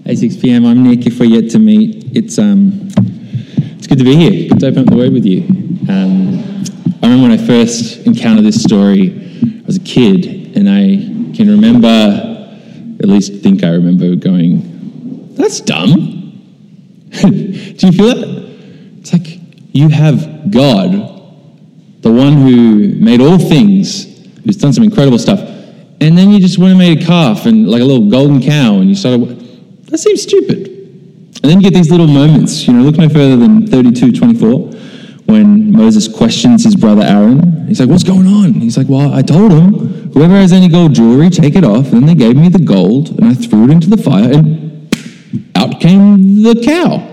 Hey, 6 p.m. I'm Nick. If we're yet to meet, it's good to be here. Good to open up the Word with you. I remember when I first encountered this story, I was a kid, and I can remember, at least think I remember going, "That's dumb." Do you feel that? It's like you have God, the one who made all things, who's done some incredible stuff, and then you just went and made a calf and like a little golden cow, and you started. That seems stupid. And then you get these little moments, look no further than 32:24, when Moses questions his brother Aaron. He's like, "What's going on?" He's like, "Well, I told him, whoever has any gold jewelry, take it off." And then they gave me the gold, and I threw it into the fire, and out came the cow.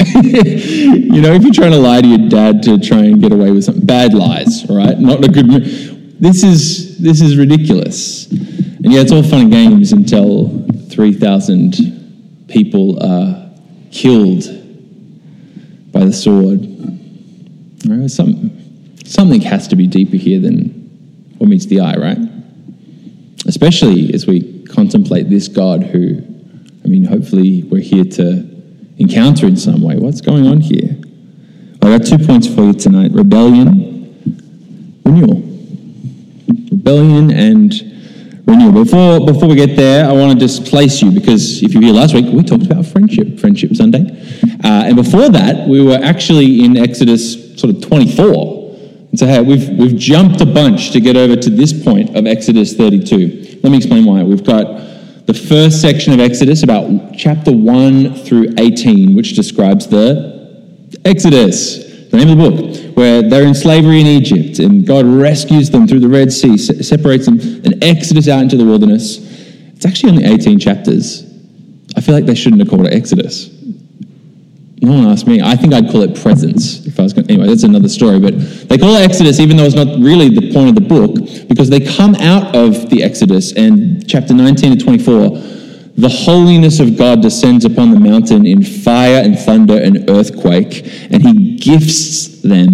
If you're trying to lie to your dad to try and get away with something, bad lies, all right? Not a good. This is ridiculous. And yeah, it's all fun and games until 3,000 people are killed by the sword. All right, something has to be deeper here than what meets the eye, right? Especially as we contemplate this God who, hopefully we're here to encounter in some way. What's going on here? I got 2 points for you tonight: rebellion, renewal. Rebellion and renewal. Before we get there, I want to just place you, because if you were here last week, we talked about Friendship Sunday. And before that, we were actually in Exodus sort of 24. And so, hey, we've jumped a bunch to get over to this point of Exodus 32. Let me explain why. We've got the first section of Exodus, about chapter 1 through 18, which describes the Exodus, the name of the book, where they're in slavery in Egypt, and God rescues them through the Red Sea, separates them, and Exodus out into the wilderness. It's actually only 18 chapters. I feel like they shouldn't have called it Exodus. No one asked me. I think I'd call it Presence if I was going. Anyway, that's another story. But they call it Exodus, even though it's not really the point of the book, because they come out of the Exodus, and chapter 19 to 24, the holiness of God descends upon the mountain in fire and thunder and earthquake, and he gifts them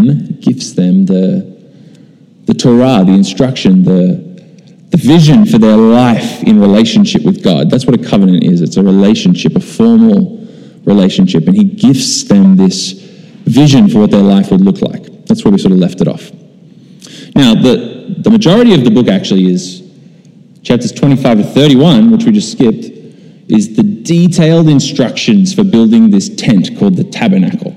the Torah, the instruction, the vision for their life in relationship with God. That's what a covenant is. It's a relationship, a formal relationship, and he gifts them this vision for what their life would look like. That's where we sort of left it off. Now, the majority of the book actually is chapters 25 to 31, which we just skipped, is the detailed instructions for building this tent called the tabernacle,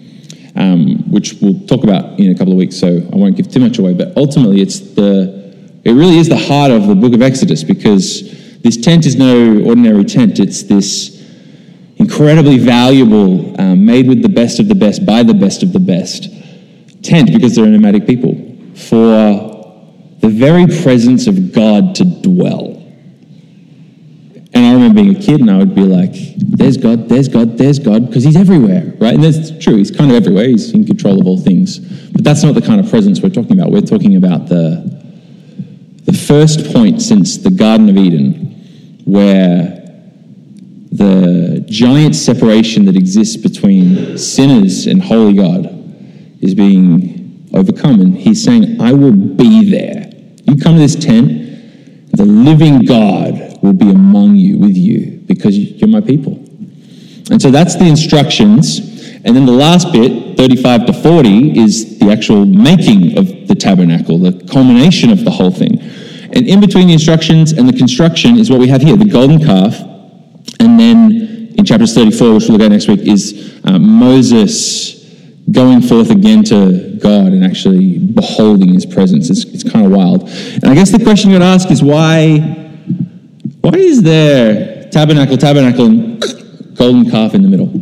which we'll talk about in a couple of weeks, so I won't give too much away. But ultimately, it really is the heart of the book of Exodus, because this tent is no ordinary tent. It's this incredibly valuable, made with the best of the best, by the best of the best tent, because they're a nomadic people, for the very presence of God to dwell. And I remember being a kid, and I would be like, "There's God, there's God, there's God," because he's everywhere, right? And that's true. He's kind of everywhere. He's in control of all things. But that's not the kind of presence we're talking about. We're talking about the first point since the Garden of Eden, where the giant separation that exists between sinners and holy God is being overcome. And he's saying, "I will be there. You come to this tent, the living God will be among you, with you, because you're my people." And so that's the instructions. And then the last bit, 35 to 40, is the actual making of the tabernacle, the culmination of the whole thing. And in between the instructions and the construction is what we have here, the golden calf. And then in chapters 34, which we'll look at next week, is Moses going forth again to God and actually beholding his presence. It's kind of wild. And I guess the question you'd ask is, why is there tabernacle, and golden calf in the middle?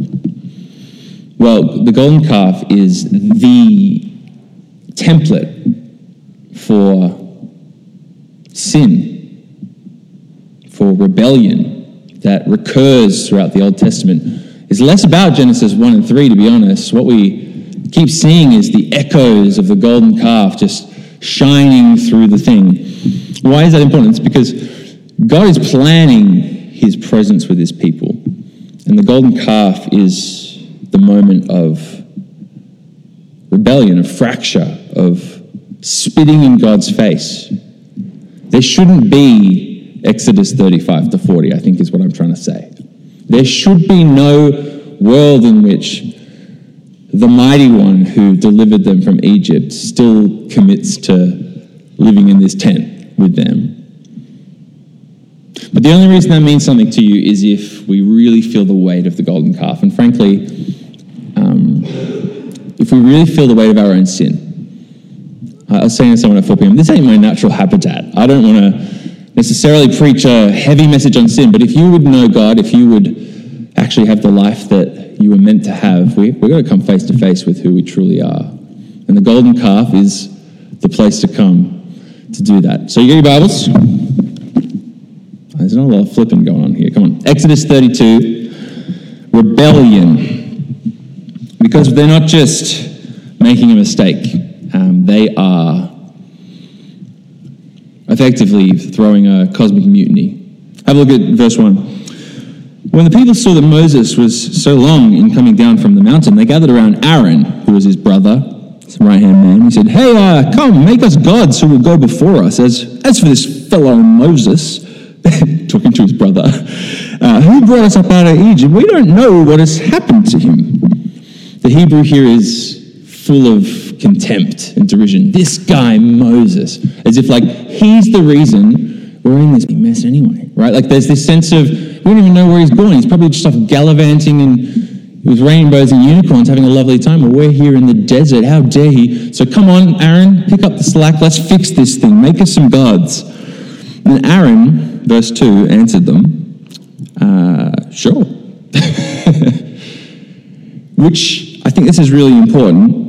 Well, the golden calf is the template for sin, for rebellion, that recurs throughout the Old Testament. Is less about Genesis 1 and 3, to be honest. What we keep seeing is the echoes of the golden calf just shining through the thing. Why is that important? It's because God is planning his presence with his people. And the golden calf is the moment of rebellion, of fracture, of spitting in God's face. There shouldn't be Exodus 35 to 40, I think is what I'm trying to say. There should be no world in which the mighty one who delivered them from Egypt still commits to living in this tent with them. But the only reason that means something to you is if we really feel the weight of the golden calf. And frankly, if we really feel the weight of our own sin. I was saying to someone at 4 p.m., this ain't my natural habitat. I don't want to necessarily preach a heavy message on sin, but if you would know God, if you would actually have the life that you were meant to have, we've got to come face to face with who we truly are. And the golden calf is the place to come to do that. So you got your Bibles? There's not a lot of flipping going on here. Come on. Exodus 32, rebellion. Because they're not just making a mistake. They are effectively throwing a cosmic mutiny. Have a look at verse 1. When the people saw that Moses was so long in coming down from the mountain, they gathered around Aaron, who was his brother, his right-hand man. He said, hey, come, make us gods who will go before us. As for this fellow Moses, talking to his brother, who brought us up out of Egypt, we don't know what has happened to him. The Hebrew here is full of contempt and derision. This guy, Moses, as if like he's the reason we're in this mess anyway, right? Like there's this sense of, we don't even know where he's going. He's probably just off gallivanting and with rainbows and unicorns having a lovely time. Well, we're here in the desert. How dare he? So come on, Aaron, pick up the slack. Let's fix this thing. Make us some gods. And Aaron, verse 2, answered them, sure. Which I think this is really important.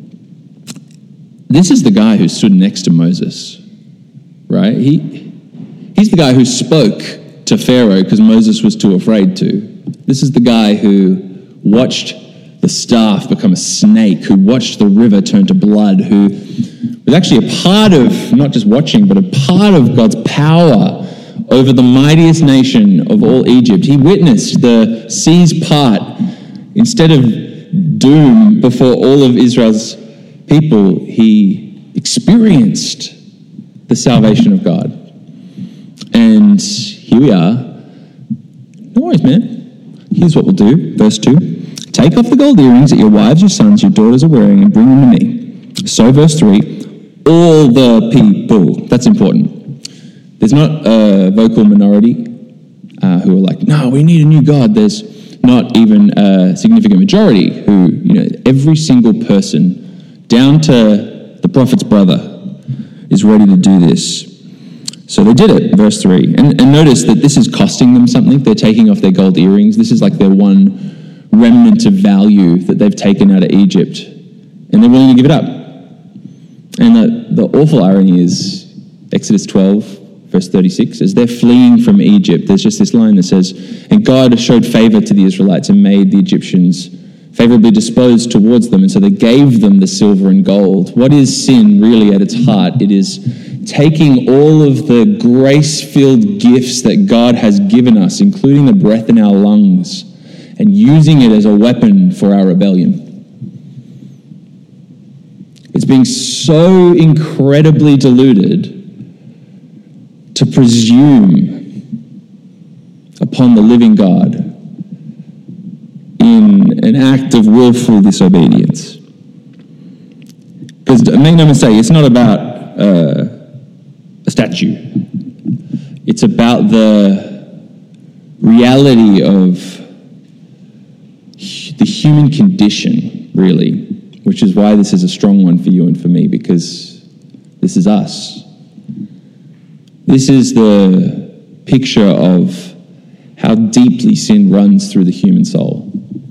This is the guy who stood next to Moses, right? He's the guy who spoke to Pharaoh because Moses was too afraid to. This is the guy who watched the staff become a snake, who watched the river turn to blood, who was actually a part of, not just watching, but a part of God's power over the mightiest nation of all Egypt. He witnessed the seas part. Instead of doom before all of Israel's people, he experienced the salvation of God. And here we are. No worries, man. Here's what we'll do. Verse 2. Take off the gold earrings that your wives, your sons, your daughters are wearing and bring them to me. So verse 3. All the people. That's important. There's not a vocal minority who are like, no, we need a new God. There's not even a significant majority who, every single person, down to the prophet's brother, is ready to do this. So they did it, verse 3. And notice that this is costing them something. They're taking off their gold earrings. This is like their one remnant of value that they've taken out of Egypt. And they're willing to give it up. And the awful irony is Exodus 12, verse 36, as they're fleeing from Egypt, there's just this line that says, and God showed favor to the Israelites and made the Egyptians favorably disposed towards them, and so they gave them the silver and gold. What is sin really at its heart? It is taking all of the grace-filled gifts that God has given us, including the breath in our lungs, and using it as a weapon for our rebellion. It's being so incredibly deluded to presume upon the living God in an act of willful disobedience. Because make no mistake, it's not about a statue. It's about the reality of the human condition, really, which is why this is a strong one for you and for me, because this is us. This is the picture of how deeply sin runs through the human soul.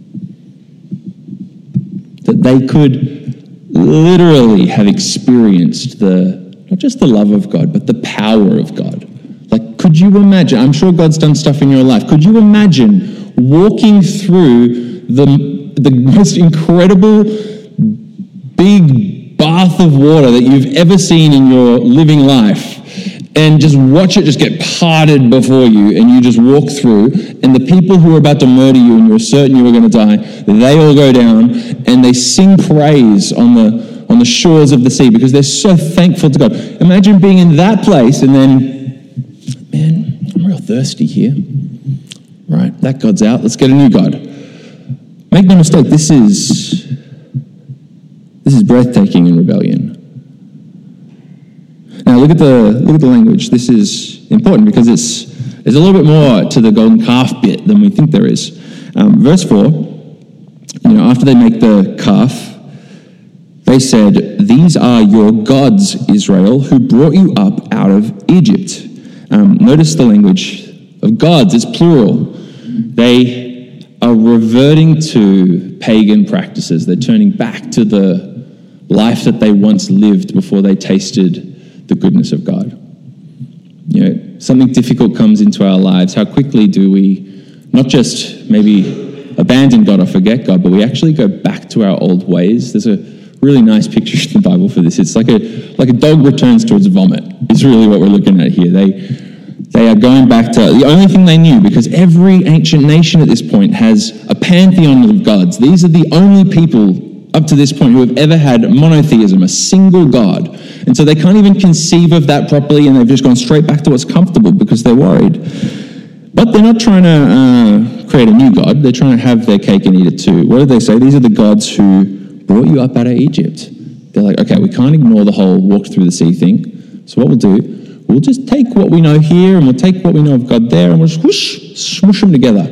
That they could literally have experienced not just the love of God, but the power of God. Like, could you imagine, I'm sure God's done stuff in your life, could you imagine walking through the most incredible big bath of water that you've ever seen in your living life, and just watch it just get parted before you, and you just walk through, and the people who are about to murder you and you're certain you were going to die, they all go down and they sing praise on the shores of the sea because they're so thankful to God. Imagine being in that place and then, man, I'm real thirsty here. right? That God's out. Let's get a new God. Make no mistake, this is breathtaking in rebellion. Now look at the language. This is important because there's a little bit more to the golden calf bit than we think there is. Verse 4, after they make the calf, they said, "These are your gods, Israel, who brought you up out of Egypt." Notice the language of gods, it's plural. They are reverting to pagan practices. They're turning back to the life that they once lived before they tasted the goodness of God. Something difficult comes into our lives. How quickly do we not just maybe abandon God or forget God, but we actually go back to our old ways? There's a really nice picture in the Bible for this. It's like a dog returns to its vomit. It's really what we're looking at here. They are going back to the only thing they knew, because every ancient nation at this point has a pantheon of gods. These are the only people up to this point who have ever had monotheism, a single God. And so they can't even conceive of that properly, and they've just gone straight back to what's comfortable because they're worried. But they're not trying to create a new God. They're trying to have their cake and eat it too. What did they say? These are the gods who brought you up out of Egypt. They're like, okay, we can't ignore the whole walk through the sea thing. So what we'll do, we'll just take what we know here and we'll take what we know of God there and we'll just smoosh them together.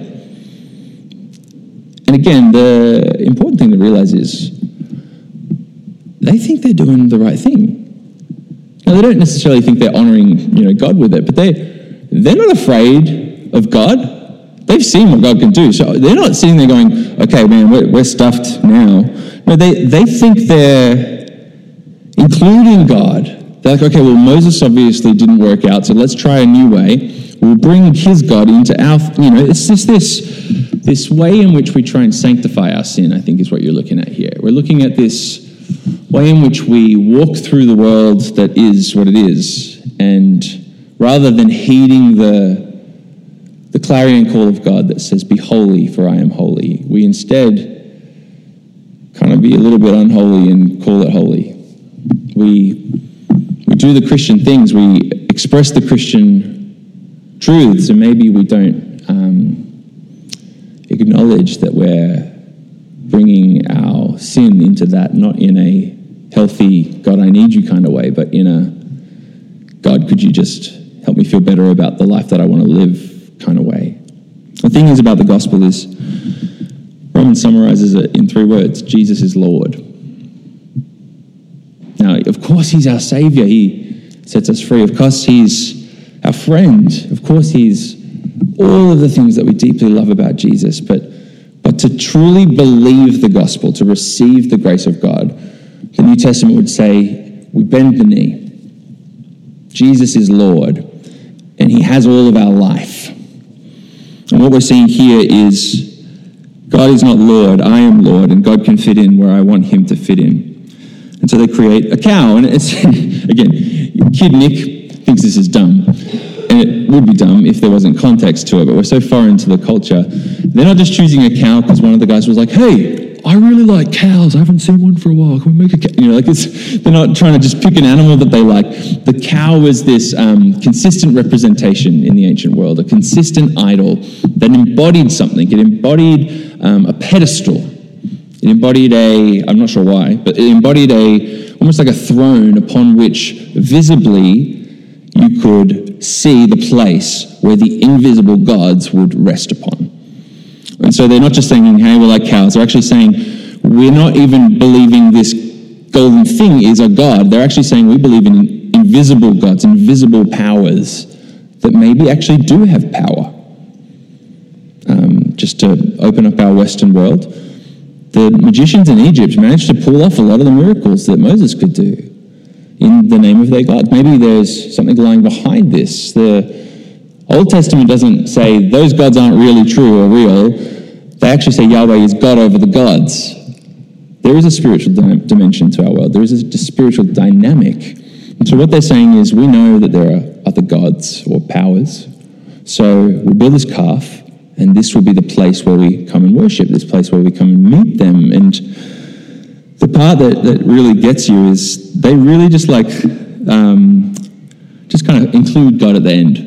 And again, the important thing to realize is they think they're doing the right thing. Now, they don't necessarily think they're honoring, God with it, but they're not afraid of God. They've seen what God can do. So they're not sitting there going, okay, man, we're stuffed now. No, they think they're including God. They're like, okay, well, Moses obviously didn't work out, so let's try a new way. We'll bring his God into our, it's just this way in which we try and sanctify our sin, I think is what you're looking at here. We're looking at this way in which we walk through the world that is what it is, and rather than heeding the clarion call of God that says, "Be holy, for I am holy," we instead kind of be a little bit unholy and call it holy. We do the Christian things, we express the Christian truths, and maybe we don't acknowledge that we're bringing our sin into that, not in a healthy, God, I need you kind of way, but in a, God, could you just help me feel better about the life that I want to live kind of way. The thing is about the gospel is, Romans summarizes it in 3 words: Jesus is Lord. Now, of course, he's our Savior. He sets us free. Of course, he's our friend. Of course, he's all of the things that we deeply love about Jesus. But to truly believe the gospel, to receive the grace of God, the New Testament would say, we bend the knee. Jesus is Lord, and he has all of our life. And what we're seeing here is God is not Lord, I am Lord, and God can fit in where I want him to fit in. And so they create a cow, and it's, again, kid Nick thinks this is dumb. And it would be dumb if there wasn't context to it, but we're so far into the culture. They're not just choosing a cow because one of the guys was like, hey, I really like cows. I haven't seen one for a while. Can we make a cow? They're not trying to just pick an animal that they like. The cow was this consistent representation in the ancient world, a consistent idol that embodied something. It embodied a pedestal. It embodied I'm not sure why, but it embodied almost like a throne upon which visibly you could see the place where the invisible gods would rest upon. And so they're not just saying, hey, we're like cows. They're actually saying, we're not even believing this golden thing is a god. They're actually saying we believe in invisible gods, invisible powers that maybe actually do have power. Just to open up our Western world, the magicians in Egypt managed to pull off a lot of the miracles that Moses could do in the name of their God. Maybe there's something lying behind this. The Old Testament doesn't say those gods aren't really true or real. They actually say Yahweh is God over the gods. There is a spiritual dimension to our world. There is a spiritual dynamic. And so what they're saying is, we know that there are other gods or powers. So we'll build this calf, and this will be the place where we come and worship, this place where we come and meet them. And the part that really gets you is they really just kind of include God at the end.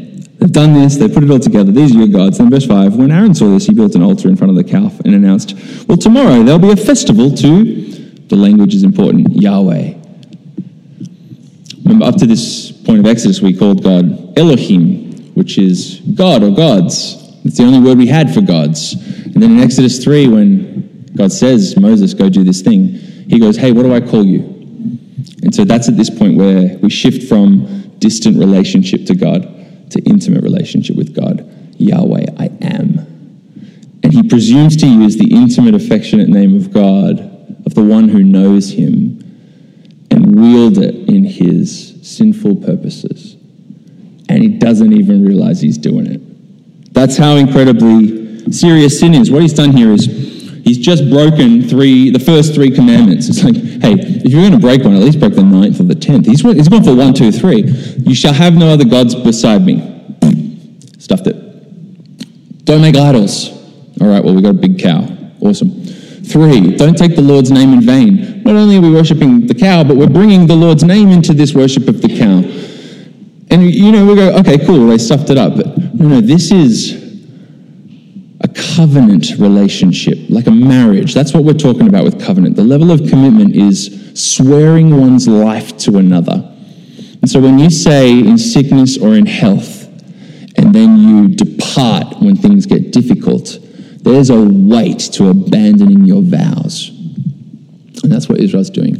They've done this, they've put it all together, these are your gods. Then verse 5, when Aaron saw this, he built an altar in front of the calf and announced, well, tomorrow there'll be a festival to, the language is important, Yahweh. Remember, up to this point of Exodus, we called God Elohim, which is God or gods. It's the only word we had for gods. And then in Exodus 3, when God says, Moses, go do this thing, he goes, hey, what do I call you? And so that's at this point where we shift from distant relationship to God to intimate relationship with God. Yahweh, I am. And he presumes to use the intimate, affectionate name of God, of the one who knows him, and wield it in his sinful purposes. And he doesn't even realize he's doing it. That's how incredibly serious sin is. What he's done here is he's just broken the first three commandments. It's like, hey, if you're going to break one, at least break the 9th or the 10th. He's gone for 1, 2, 3. You shall have no other gods beside me. Stuffed it. Don't make idols. All right, well, we got a big cow. Awesome. 3, don't take the Lord's name in vain. Not only are we worshipping the cow, but we're bringing the Lord's name into this worship of the cow. And, we go, okay, cool, they stuffed it up. But no, this is a covenant relationship, like a marriage. That's what we're talking about with covenant. The level of commitment is swearing one's life to another. And so when you say in sickness or in health, and then you depart when things get difficult, there's a weight to abandoning your vows. And that's what Israel's doing.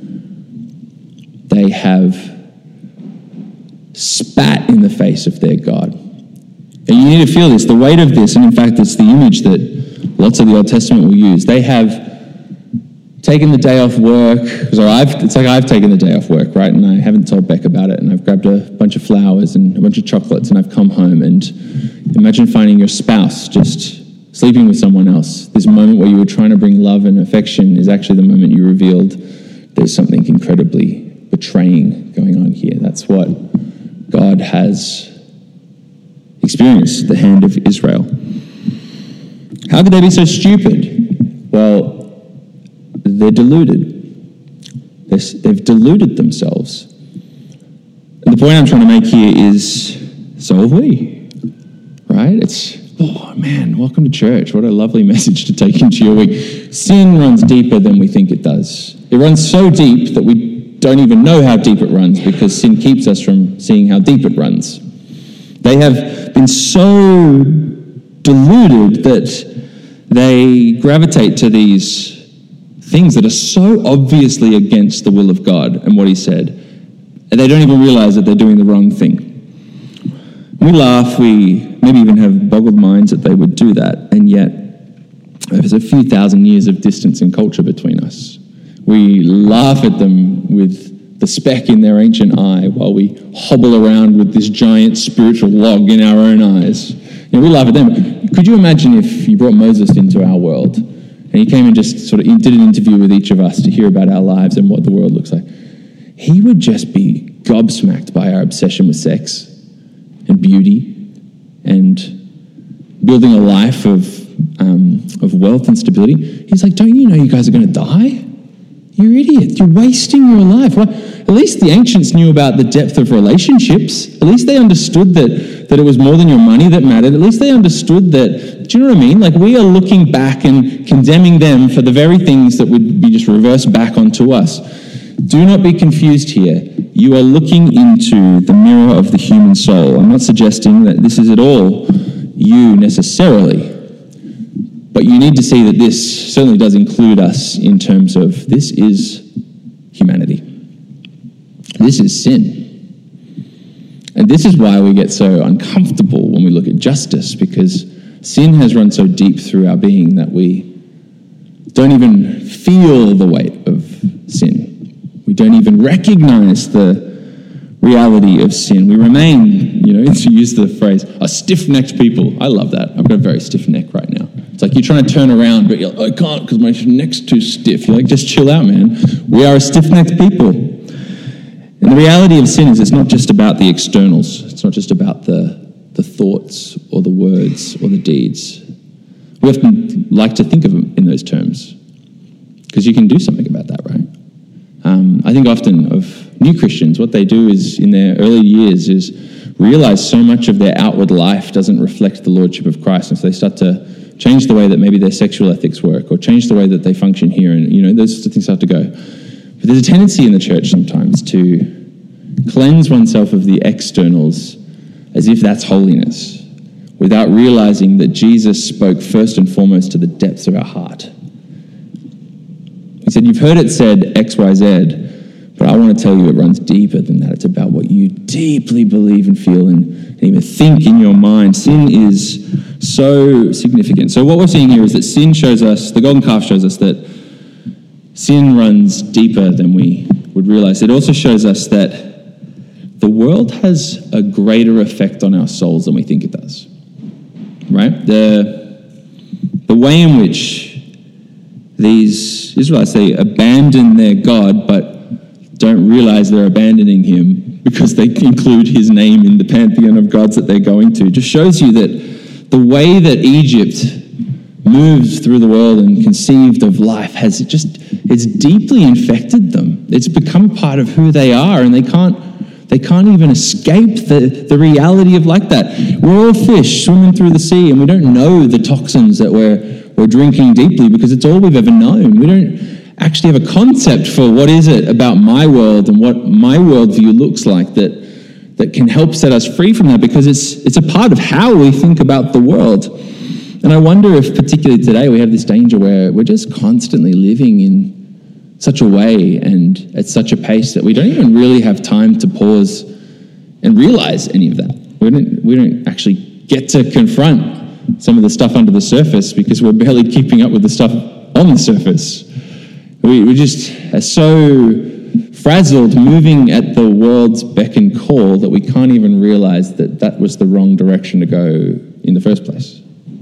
They have spat in the face of their God. And you need to feel this, the weight of this, and in fact it's the image that lots of the Old Testament will use. They have taken the day off work, it's like I've taken the day off work, right? And I haven't told Beck about it, and I've grabbed a bunch of flowers and a bunch of chocolates, and I've come home, and imagine finding your spouse just sleeping with someone else. This moment where you were trying to bring love and affection is actually the moment you revealed there's something incredibly betraying going on here. That's what God has experienced at the hand of Israel. How could they be so stupid? Well, they're deluded. They've deluded themselves. And the point I'm trying to make here is, so have we, right? Oh man, welcome to church. What a lovely message to take into your week. Sin runs deeper than we think it does. It runs so deep that we don't even know how deep it runs because sin keeps us from seeing how deep it runs. They have been so deluded that they gravitate to these things that are so obviously against the will of God and what he said, and they don't even realize that they're doing the wrong thing. We laugh, we maybe even have boggled minds that they would do that, and yet there's a few thousand years of distance in culture between us. We laugh at them with the speck in their ancient eye while we hobble around with this giant spiritual log in our own eyes. We laugh at them. Could you imagine if you brought Moses into our world and he came and just sort of did an interview with each of us to hear about our lives and what the world looks like? He would just be gobsmacked by our obsession with sex and beauty and building a life of wealth and stability. He's like, don't you know you guys are going to die? You're idiots. You're wasting your life. Well, at least the ancients knew about the depth of relationships. At least they understood that it was more than your money that mattered. At least they understood that, do you know what I mean? Like, we are looking back and condemning them for the very things that would be just reversed back onto us. Do not be confused here. You are looking into the mirror of the human soul. I'm not suggesting that this is at all you necessarily, but you need to see that this certainly does include us in terms of this is humanity. This is sin. And this is why we get so uncomfortable when we look at justice, because sin has run so deep through our being that we don't even feel the weight of sin. We don't even recognize the reality of sin. We remain, to use the phrase, a stiff-necked people. I love that. I've got a very stiff neck right now. It's like you're trying to turn around, but you're like, I can't because my neck's too stiff. You're like, just chill out, man. We are a stiff-necked people. And the reality of sin is it's not just about the externals. It's not just about the thoughts or the words or the deeds. We often like to think of them in those terms because you can do something about that, right? I think often of new Christians, what they do is, in their early years, is realize so much of their outward life doesn't reflect the lordship of Christ, and so they start to change the way that maybe their sexual ethics work, or change the way that they function here, and those sorts of things start to go. But there's a tendency in the church sometimes to cleanse oneself of the externals as if that's holiness, without realizing that Jesus spoke first and foremost to the depths of our heart. He said, "You've heard it said X, Y, Z, but I want to tell you it runs deeper than that. It's about what you deeply believe and feel and even think in your mind." Sin is so significant. So what we're seeing here is that sin shows us, the golden calf shows us that sin runs deeper than we would realize. It also shows us that the world has a greater effect on our souls than we think it does, right? The way in which these Israelites, they abandon their God, but don't realize they're abandoning him because they include his name in the pantheon of gods that they're going to, just shows you that the way that Egypt moved through the world and conceived of life it's deeply infected them. It's become part of who they are, and they can't even escape the reality of like that. We're all fish swimming through the sea, and we don't know the toxins that we're drinking deeply because it's all we've ever known. We don't actually have a concept for what is it about my world and what my worldview looks like that can help set us free from that, because it's a part of how we think about the world. And I wonder if particularly today we have this danger where we're just constantly living in such a way and at such a pace that we don't even really have time to pause and realize any of that. We don't actually get to confront some of the stuff under the surface because we're barely keeping up with the stuff on the surface. We just are so frazzled moving at the world's beck and call that we can't even realize that was the wrong direction to go in the first place.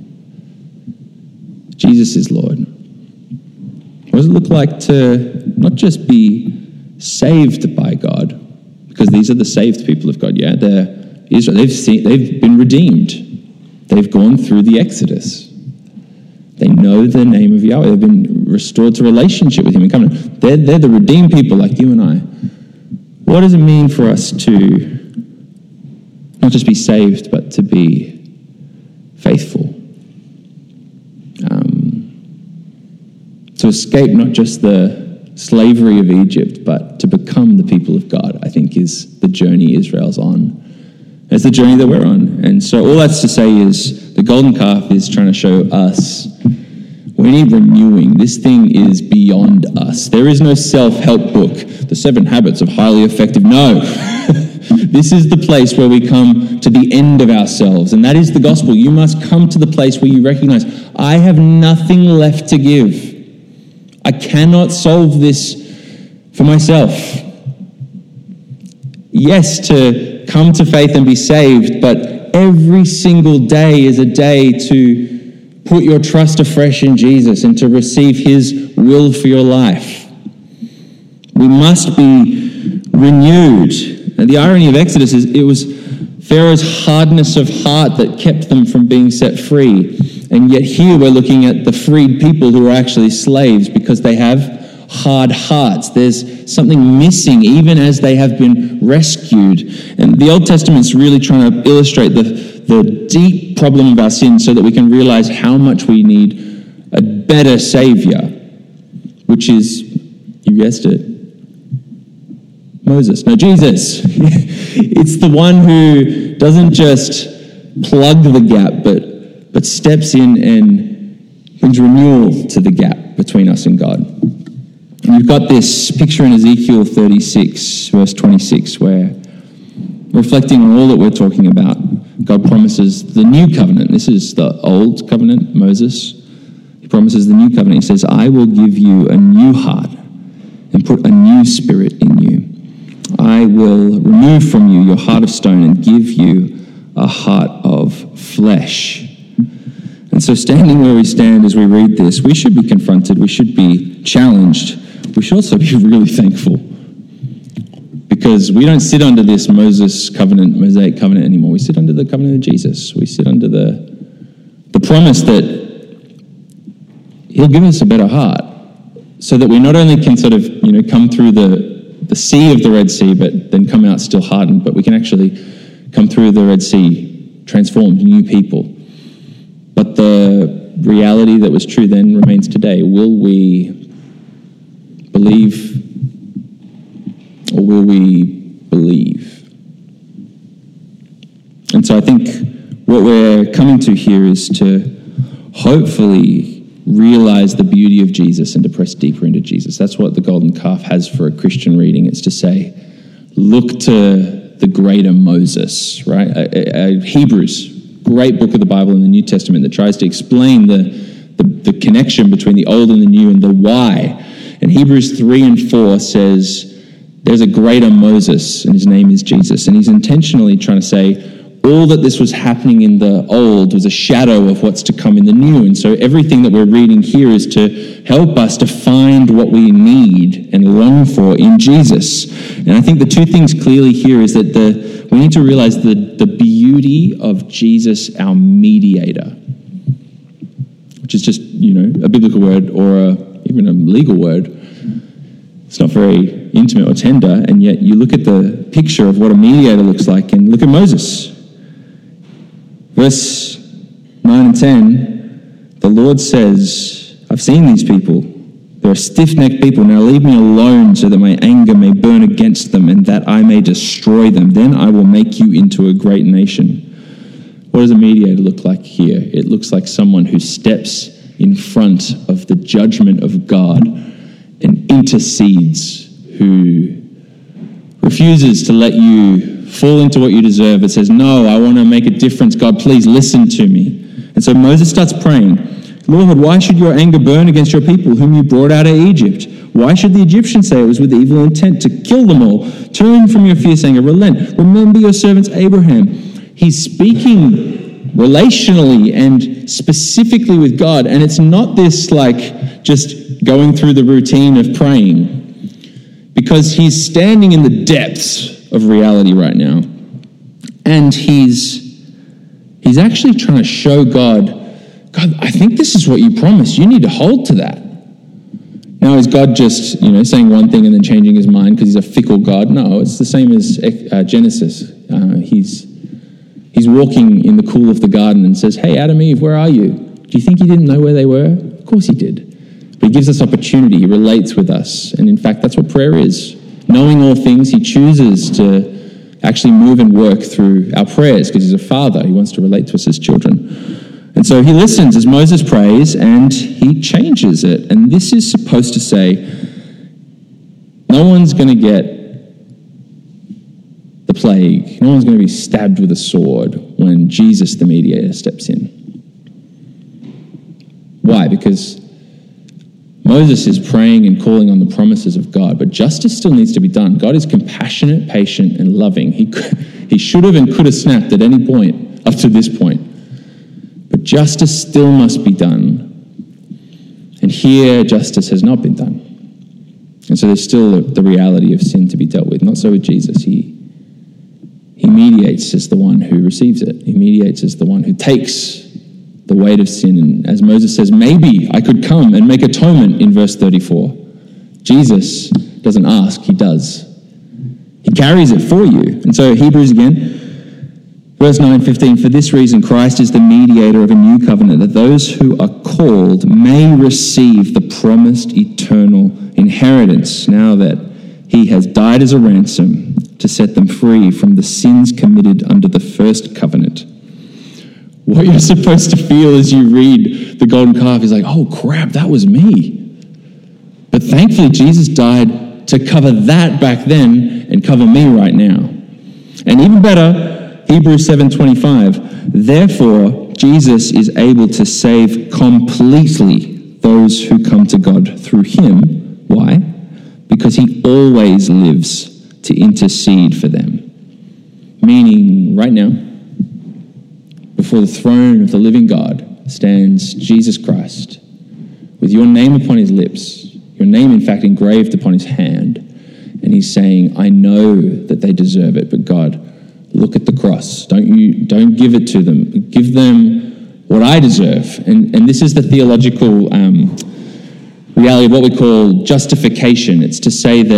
Jesus is Lord. What does it look like to not just be saved by God, because these are the saved people of God, yeah? They're Israel. They've been redeemed. They've gone through the Exodus. They know the name of Yahweh. They've been restored to relationship with him and covenant. They're the redeemed people like you and I. What does it mean for us to not just be saved, but to be faithful? To escape not just the slavery of Egypt, but to become the people of God, I think is the journey Israel's on. It's the journey that we're on. And so all that's to say is the golden calf is trying to show us we need renewing. This thing is beyond us. There is no self-help book, the 7 habits of highly effective. No. This is the place where we come to the end of ourselves, and that is the gospel. You must come to the place where you recognize, I have nothing left to give. I cannot solve this for myself. Yes, to come to faith and be saved, but every single day is a day to put your trust afresh in Jesus and to receive his will for your life. We must be renewed. And the irony of Exodus is it was Pharaoh's hardness of heart that kept them from being set free. And yet here we're looking at the freed people who are actually slaves because they have hard hearts. There's something missing even as they have been rescued. And the Old Testament's really trying to illustrate the deep problem of our sin so that we can realize how much we need a better Savior, which is, you guessed it, Moses. No, Jesus. It's the one who doesn't just plug the gap, but steps in and brings renewal to the gap between us and God. And you've got this picture in Ezekiel 36, verse 26, where, reflecting on all that we're talking about, God promises the new covenant. This is the old covenant, Moses. He promises the new covenant. He says, I will give you a new heart and put a new spirit in you. I will remove from you your heart of stone and give you a heart of flesh. And so standing where we stand as we read this, we should be confronted, we should be challenged, we should also be really thankful. Because we don't sit under this Mosaic covenant anymore. We sit under the covenant of Jesus. We sit under the promise that he'll give us a better heart so that we not only can sort of, come through the the sea of the Red Sea, but then come out still hardened. But we can actually come through the Red Sea transformed, new people. But the reality that was true then remains today. Will we believe, or will we believe? And so I think what we're coming to here is to hopefully realize the beauty of Jesus and to press deeper into Jesus. That's what the golden calf has for a Christian reading. It's to say, look to the greater Moses, right? Hebrews, great book of the Bible in the New Testament that tries to explain the connection between the old and the new and the why. And Hebrews 3 and 4 says, there's a greater Moses, and his name is Jesus. And he's intentionally trying to say, all that this was happening in the old was a shadow of what's to come in the new. And so everything that we're reading here is to help us to find what we need and long for in Jesus. And I think the two things clearly here is that we need to realize the beauty of Jesus, our mediator, which is just, a biblical word or even a legal word. It's not very intimate or tender, and yet you look at the picture of what a mediator looks like, and look at Moses. Verse 9 and 10, the Lord says, I've seen these people. They're stiff-necked people. Now leave me alone so that my anger may burn against them and that I may destroy them. Then I will make you into a great nation. What does a mediator look like here? It looks like someone who steps in front of the judgment of God and intercedes, who refuses to let you fall into what you deserve, but says, no, I want to make a difference. God, please listen to me. And so Moses starts praying, Lord, why should your anger burn against your people whom you brought out of Egypt? Why should the Egyptians say it was with evil intent to kill them all? Turn from your fierce anger, relent. Remember your servants Abraham. He's speaking relationally and specifically with God, and it's not this just going through the routine of praying, because he's standing in the depths of reality right now. And he's actually trying to show God, I think this is what you promised. You need to hold to that. Now, is God just, saying one thing and then changing his mind because he's a fickle God? No, it's the same as Genesis. He's walking in the cool of the garden and says, hey, Adam, Eve, where are you? Do you think he didn't know where they were? Of course he did. But he gives us opportunity. He relates with us. And in fact, that's what prayer is. Knowing all things, he chooses to actually move and work through our prayers because he's a father. He wants to relate to us as children. And so he listens as Moses prays and he changes it. And this is supposed to say, no one's going to get the plague. No one's going to be stabbed with a sword when Jesus, the mediator, steps in. Why? Because Moses is praying and calling on the promises of God, but justice still needs to be done. God is compassionate, patient, and loving. He should have and could have snapped at any point up to this point. But justice still must be done. And here, justice has not been done. And so there's still the reality of sin to be dealt with. Not so with Jesus. He mediates as the one who receives it. He mediates as the one who takes the weight of sin. And as Moses says, maybe I could come and make atonement in verse 34. Jesus doesn't ask, he does. He carries it for you. And so Hebrews again, verse 9-15, for this reason Christ is the mediator of a new covenant, that those who are called may receive the promised eternal inheritance, now that he has died as a ransom to set them free from the sins committed under the first covenant. What you're supposed to feel as you read the golden calf is like, oh crap, that was me. But thankfully, Jesus died to cover that back then and cover me right now. And even better, Hebrews 7:25, therefore, Jesus is able to save completely those who come to God through him. Why? Because he always lives to intercede for them. Meaning, right now, before the throne of the living God stands Jesus Christ with your name upon his lips, your name, in fact, engraved upon his hand. And he's saying, I know that they deserve it, but God, look at the cross. Don't give it to them. Give them what I deserve. And this is the theological reality of what we call justification. It's to say that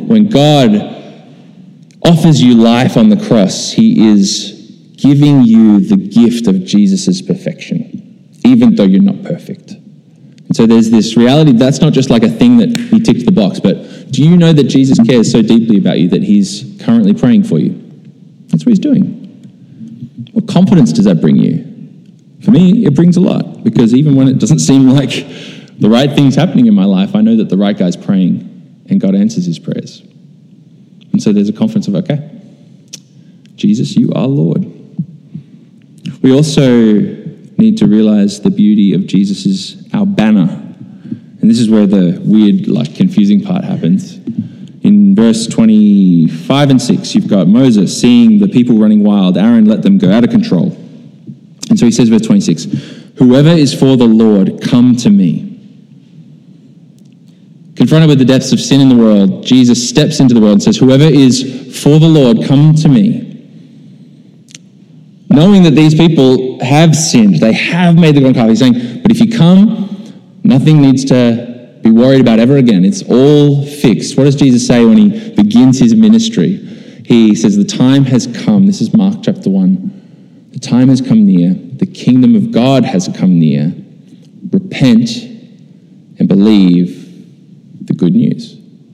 when God offers you life on the cross, he is giving you the gift of Jesus' perfection, even though you're not perfect. And so there's this reality, that's not just like a thing that he ticked the box, but do you know that Jesus cares so deeply about you that he's currently praying for you? That's what he's doing. What confidence does that bring you? For me, it brings a lot, because even when it doesn't seem like the right thing's happening in my life, I know that the right guy's praying and God answers his prayers. And so there's a confidence of, okay, Jesus, you are Lord. We also need to realize the beauty of Jesus is our banner. And this is where the weird, confusing part happens. In verse 25 and 6, you've got Moses seeing the people running wild. Aaron let them go out of control. And so he says, verse 26, whoever is for the Lord, come to me. Confronted with the depths of sin in the world, Jesus steps into the world and says, whoever is for the Lord, come to me. Knowing that these people have sinned, they have made the golden calf. He's saying, but if you come, nothing needs to be worried about ever again. It's all fixed. What does Jesus say when he begins his ministry? He says, the time has come. This is Mark chapter 1. The time has come near. The kingdom of God has come near. Repent and believe the good news.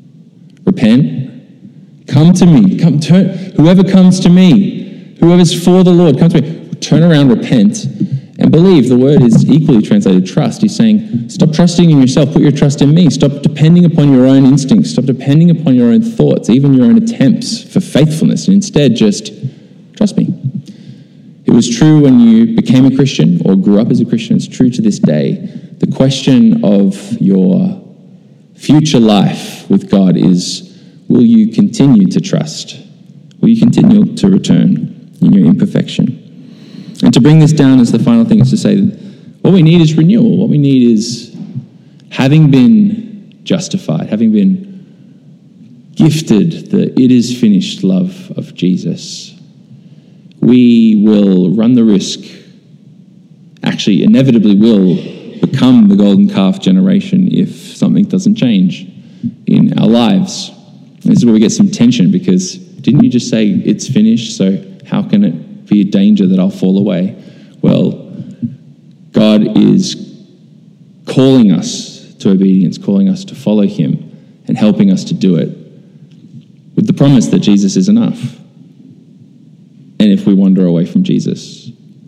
Repent. Come to me. Whoever comes to me, whoever's for the Lord, come to me. Turn around, repent, and believe. The word is equally translated trust. He's saying, stop trusting in yourself. Put your trust in me. Stop depending upon your own instincts. Stop depending upon your own thoughts, even your own attempts for faithfulness, and instead just trust me. It was true when you became a Christian or grew up as a Christian. It's true to this day. The question of your future life with God is, will you continue to trust? Will you continue to return in your imperfection? And to bring this down as the final thing is to say that what we need is renewal. What we need is, having been justified, having been gifted the it is finished love of Jesus, we will run the risk, actually inevitably will become the golden calf generation if something doesn't change in our lives. This is where we get some tension, because didn't you just say it's finished? So how can it be a danger that I'll fall away? Well, God is calling us to obedience, calling us to follow him and helping us to do it with the promise that Jesus is enough. And if we wander away from Jesus.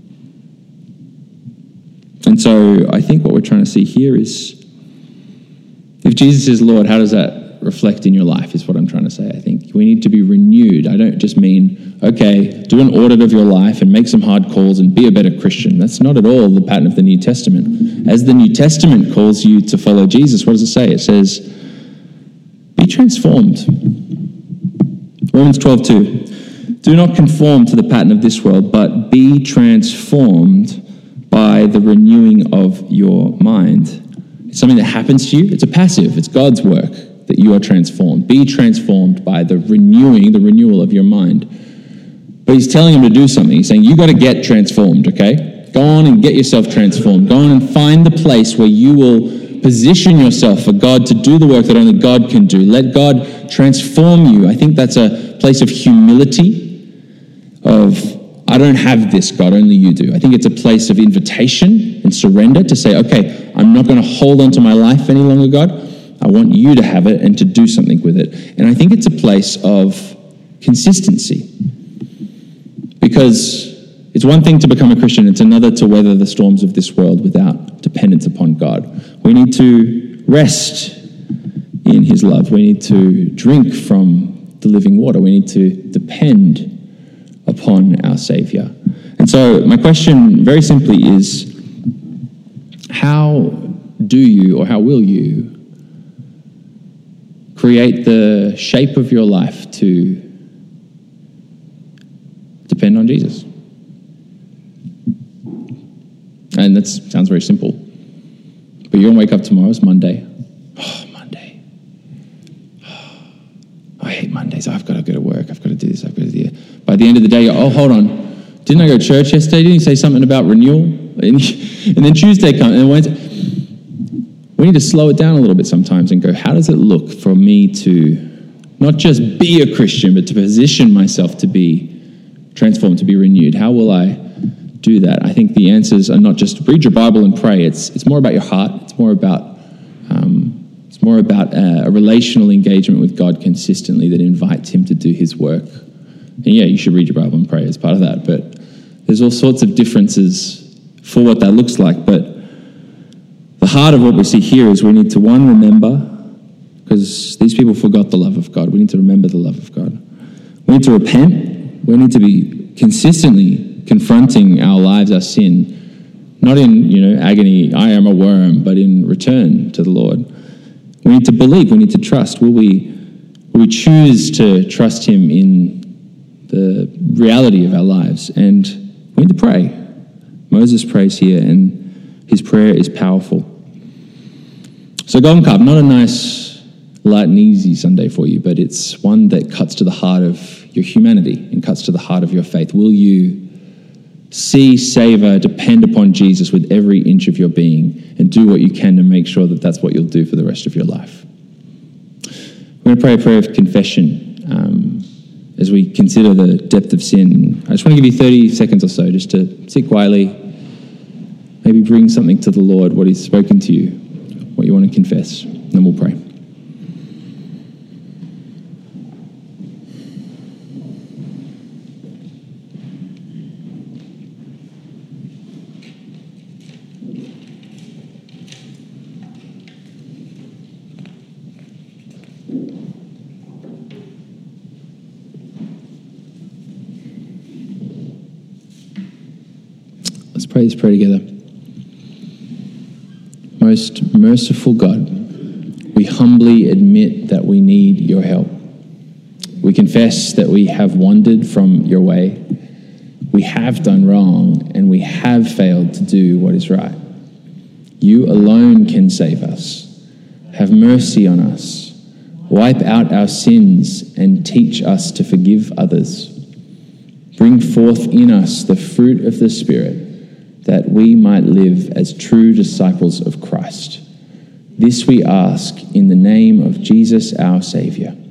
And so I think what we're trying to see here is, if Jesus is Lord, how does that reflect in your life is what I'm trying to say. I think we need to be renewed. I don't just mean, okay, do an audit of your life and make some hard calls and be a better Christian. That's not at all the pattern of the New Testament. As the New Testament calls you to follow Jesus, what does it say? It says, be transformed. Romans 12:2. Do not conform to the pattern of this world, but be transformed by the renewing of your mind. It's something that happens to you. It's a passive. It's God's work that you are transformed. Be transformed by the renewal of your mind. But he's telling him to do something. He's saying, you got to get transformed, okay? Go on and get yourself transformed. Go on and find the place where you will position yourself for God to do the work that only God can do. Let God transform you. I think that's a place of humility, of, I don't have this, God, only you do. I think it's a place of invitation and surrender to say, okay, I'm not going to hold on to my life any longer, God. I want you to have it and to do something with it. And I think it's a place of consistency. Because it's one thing to become a Christian, it's another to weather the storms of this world without dependence upon God. We need to rest in his love. We need to drink from the living water. We need to depend upon our Savior. And so my question very simply is, how do you, or how will you, create the shape of your life to depend on Jesus? And that sounds very simple. But you're going to wake up tomorrow, it's Monday. Oh, Monday. Oh, I hate Mondays. I've got to go to work. I've got to do this. I've got to do that. By the end of the day, oh, hold on. Didn't I go to church yesterday? Didn't you say something about renewal? And then Tuesday comes, and Wednesday. We need to slow it down a little bit sometimes and go, how does it look for me to not just be a Christian, but to position myself to be transformed, to be renewed. How will I do that? I think the answers are not just read your Bible and pray. It's more about your heart. It's more about a relational engagement with God consistently that invites him to do his work. And yeah, you should read your Bible and pray as part of that, but there's all sorts of differences for what that looks like. But the heart of what we see here is we need to, one, remember, because these people forgot the love of God. We need to remember the love of God. We need to repent. We need to be consistently confronting our lives, our sin, not in, agony, I am a worm, but in return to the Lord. We need to believe. We need to trust. Will we choose to trust him in the reality of our lives? And we need to pray. Moses prays here, and his prayer is powerful. So Golden Cup, not a nice, light and easy Sunday for you, but it's one that cuts to the heart of your humanity and cuts to the heart of your faith. Will you see, savor, depend upon Jesus with every inch of your being and do what you can to make sure that that's what you'll do for the rest of your life? We're going to pray a prayer of confession as we consider the depth of sin. I just want to give you 30 seconds or so just to sit quietly, maybe bring something to the Lord, what he's spoken to you, what you want to confess, and then we'll pray. Let's pray this prayer together. Most merciful God, we humbly admit that we need your help. We confess that we have wandered from your way. We have done wrong, and we have failed to do what is right. You alone can save us. Have mercy on us. Wipe out our sins and teach us to forgive others. Bring forth in us the fruit of the Spirit, that we might live as true disciples of Christ. This we ask in the name of Jesus, our Savior.